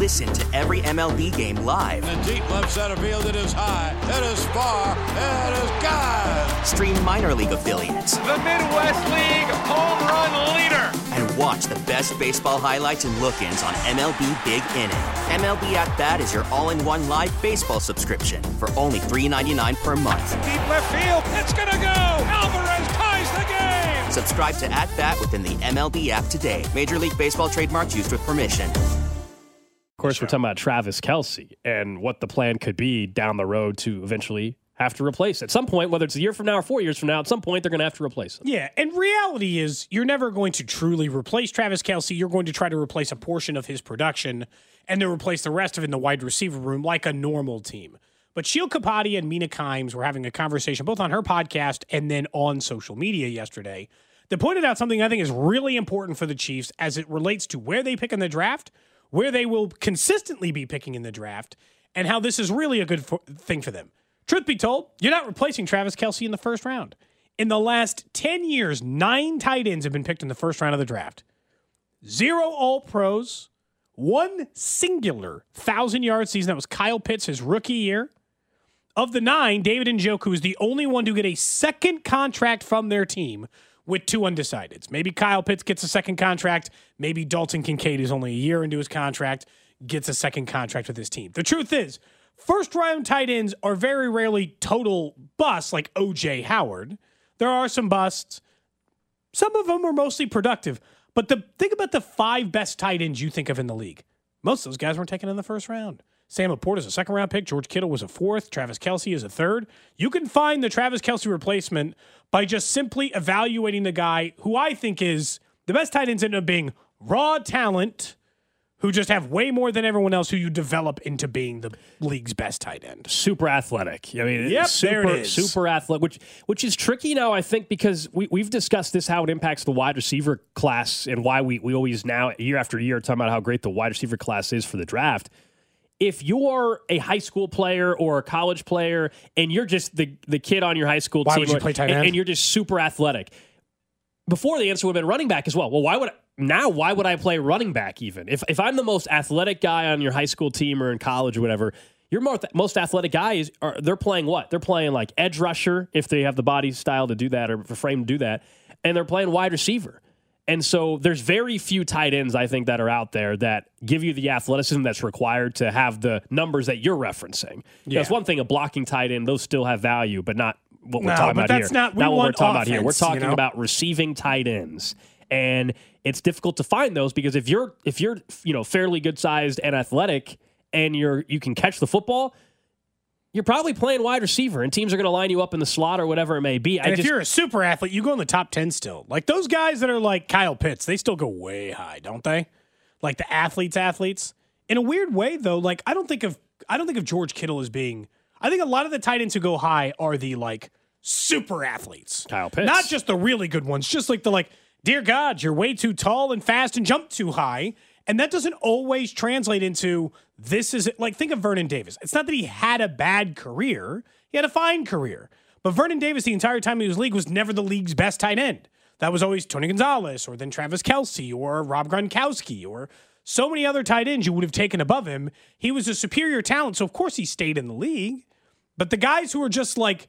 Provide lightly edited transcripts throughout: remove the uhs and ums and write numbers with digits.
Listen to every MLB game live. In the deep left center field, it is high, it is far, it is gone. Stream minor league affiliates. The Midwest League home run leader. And watch the best baseball highlights and look-ins on MLB Big Inning. MLB At Bat is your all-in-one live baseball subscription for only $3.99 per month. Deep left field, it's gonna go. Alvarez ties the game. Subscribe to At Bat within the MLB app today. Major League Baseball trademarks used with permission. Of course, we're talking about Travis Kelce and what the plan could be down the road to eventually have to replace. At some point, whether it's a year from now or 4 years from now, at some point they're going to have to replace him. Yeah, and reality is you're never going to truly replace Travis Kelce. You're going to try to replace a portion of his production and then replace the rest of it in the wide receiver room like a normal team. But Sheil Kapadia and Mina Kimes were having a conversation both on her podcast and then on social media yesterday that pointed out something I think is really important for the Chiefs as it relates to where they pick in the draft, where they will consistently be picking in the draft, and how this is really a good thing for them. Truth be told, you're not replacing Travis Kelce in the first round. In the last 10 years, 9 tight ends have been picked in the first round of the draft. 0 All-Pros, 1 singular 1,000-yard season. That was Kyle Pitts, his rookie year. Of the 9, David Njoku is the only one to get a second contract from their team with 2 undecideds. Maybe Kyle Pitts gets a second contract. Maybe Dalton Kincaid, who's only a year into his contract, gets a second contract with his team. The truth is, first-round tight ends are very rarely total busts like O.J. Howard. There are some busts. Some of them are mostly productive. But think about the 5 best tight ends you think of in the league. Most of those guys weren't taken in the first round. Sam Laporta is a second-round pick. George Kittle was a 4th. Travis Kelce is a 3rd. You can find the Travis Kelce replacement by just simply evaluating the guy who I think is the best tight ends end up being raw talent who just have way more than everyone else who you develop into being the league's best tight end. Super athletic. I mean, yep, there it is. Super athletic, which is tricky now, I think, because we've discussed this, how it impacts the wide receiver class and why we always now, year after year, talking about how great the wide receiver class is for the draft. If you're a high school player or a college player and you're just the kid on your high school why team would you play tight end? And you're just super athletic, before the answer would have been running back as well. Well, why would I play running back even? If I'm the most athletic guy on your high school team or in college or whatever, your most athletic guys, they're playing what? They're playing like edge rusher if they have the body style to do that or the frame to do that, and they're playing wide receiver. And so there's very few tight ends, I think, that are out there that give you the athleticism that's required to have the numbers that you're referencing. Yeah. It's one thing, a blocking tight end, those still have value, but not what we're talking about here. Not what we're talking about here. We're talking about receiving tight ends. And it's difficult to find those because if you're fairly good sized and athletic and you can catch the football, you're probably playing wide receiver, and teams are going to line you up in the slot or whatever it may be. And if you're a super athlete, you go in the top 10 still. Like those guys that are like Kyle Pitts, they still go way high, don't they? Like the athletes. In a weird way, though, like I don't think of George Kittle as being. I think a lot of the tight ends who go high are the like super athletes. Kyle Pitts, not just the really good ones, just like the dear God, you're way too tall and fast and jump too high. And that doesn't always translate into this is like, think of Vernon Davis. It's not that he had a bad career. He had a fine career. But Vernon Davis, the entire time he was in the league, was never the league's best tight end. That was always Tony Gonzalez or then Travis Kelce or Rob Gronkowski or so many other tight ends you would have taken above him. He was a superior talent, so of course he stayed in the league. But the guys who are just like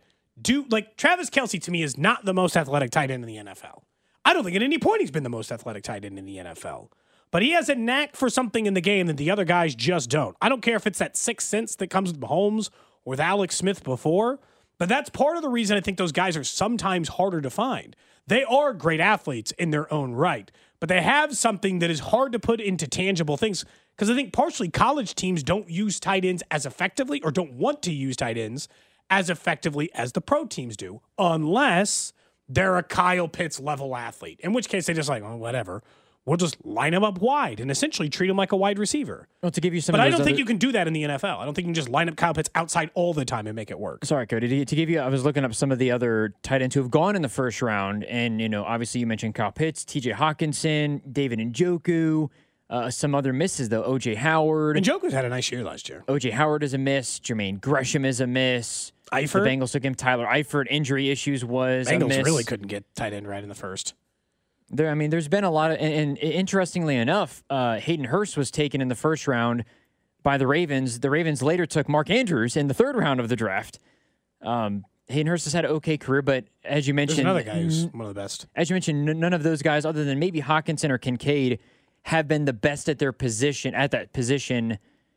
Travis Kelce to me is not the most athletic tight end in the NFL. I don't think at any point he's been the most athletic tight end in the NFL. But he has a knack for something in the game that the other guys just don't. I don't care if it's that sixth sense that comes with Mahomes or with Alex Smith before, but that's part of the reason I think those guys are sometimes harder to find. They are great athletes in their own right, but they have something that is hard to put into tangible things because I think partially college teams don't use tight ends as effectively or don't want to use tight ends as effectively as the pro teams do, unless they're a Kyle Pitts level athlete, in which case they just like, oh, whatever. We'll just line him up wide and essentially treat him like a wide receiver. Well, to give you some, but I don't think you can do that in the NFL. I don't think you can just line up Kyle Pitts outside all the time and make it work. Sorry, Cody. To give you, I was looking up some of the other tight ends who have gone in the first round, and obviously you mentioned Kyle Pitts, T.J. Hawkinson, David Njoku, some other misses though. O.J. Howard. Njoku's had a nice year last year. O.J. Howard is a miss. Jermaine Gresham is a miss. Eifert. The Bengals took him. Tyler Eifert, injury issues was Bengals a miss. Really couldn't get tight end right in the first. There's been a lot of, and interestingly enough, Hayden Hurst was taken in the first round, by the Ravens. The Ravens later took Mark Andrews in the third round of the draft. Hayden Hurst has had an okay career, but as you mentioned, There's another guy who's one of the best. As you mentioned, none of those guys, other than maybe Hawkinson or Kincaid, have been the best at that position,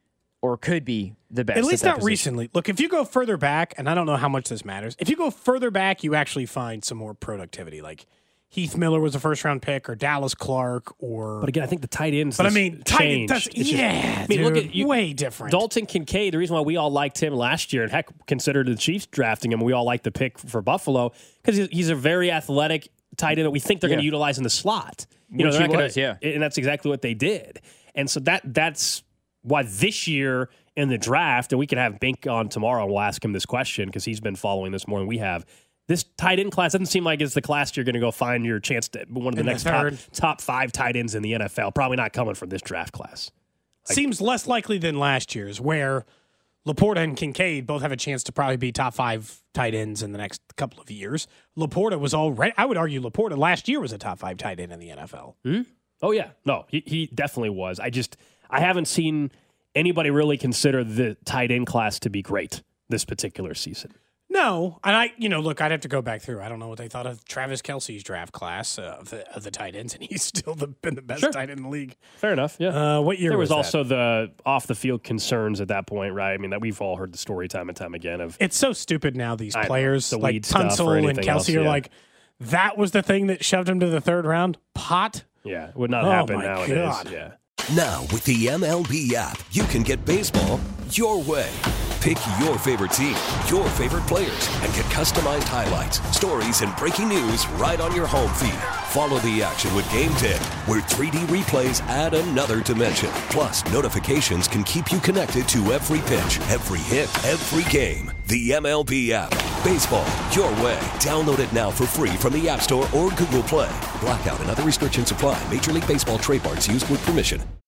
or could be the best. At least not position. recently. Look, if you go further back, and I don't know how much this matters, if you go further back, you actually find some more productivity. Like Heath Miller was a first-round pick, or Dallas Clark, or... But again, I think the tight ends. But I mean, tight end changed. does, yeah, dude, look at you, way different. Dalton Kincaid. The reason why we all liked him last year, and heck, considered the Chiefs drafting him, we all liked the pick for Buffalo because he's a very athletic tight end that we think they're going to utilize in the slot. Which they're he not was, yeah. And that's exactly what they did. And so that's why this year in the draft, and we could have Bink on tomorrow and we'll ask him this question because he's been following this more than we have. This tight end class doesn't seem like it's the class you're going to go find your chance to one of the next top 5 tight ends in the NFL. Probably not coming from this draft class. Seems less likely than last year's, where Laporta and Kincaid both have a chance to probably be top 5 tight ends in the next couple of years. Laporta was already, I would argue Laporta last year was a top 5 tight end in the NFL. Mm-hmm. Oh, yeah. No, he definitely was. I haven't seen anybody really consider the tight end class to be great this particular season. No, and look, I'd have to go back through. I don't know what they thought of Travis Kelce's draft class of the tight ends, and he's still been the best tight end in the league. Fair enough, yeah. What year there was that? also the off-the-field concerns at that point, right? I mean, that we've all heard the story time and time again of... It's so stupid now, these players, the like weed stuff or Tunsil and anything else, Kelce, are like, that was the thing that shoved him to the third round? Pot? Yeah, it would not happen my nowadays. God. Yeah. Now, with the MLB app, you can get baseball your way. Pick your favorite team, your favorite players, and get customized highlights, stories, and breaking news right on your home feed. Follow the action with Game 10, where 3D replays add another dimension. Plus, notifications can keep you connected to every pitch, every hit, every game. The MLB app. Baseball your way. Download it now for free from the App Store or Google Play. Blackout and other restrictions apply. Major League Baseball trademarks used with permission.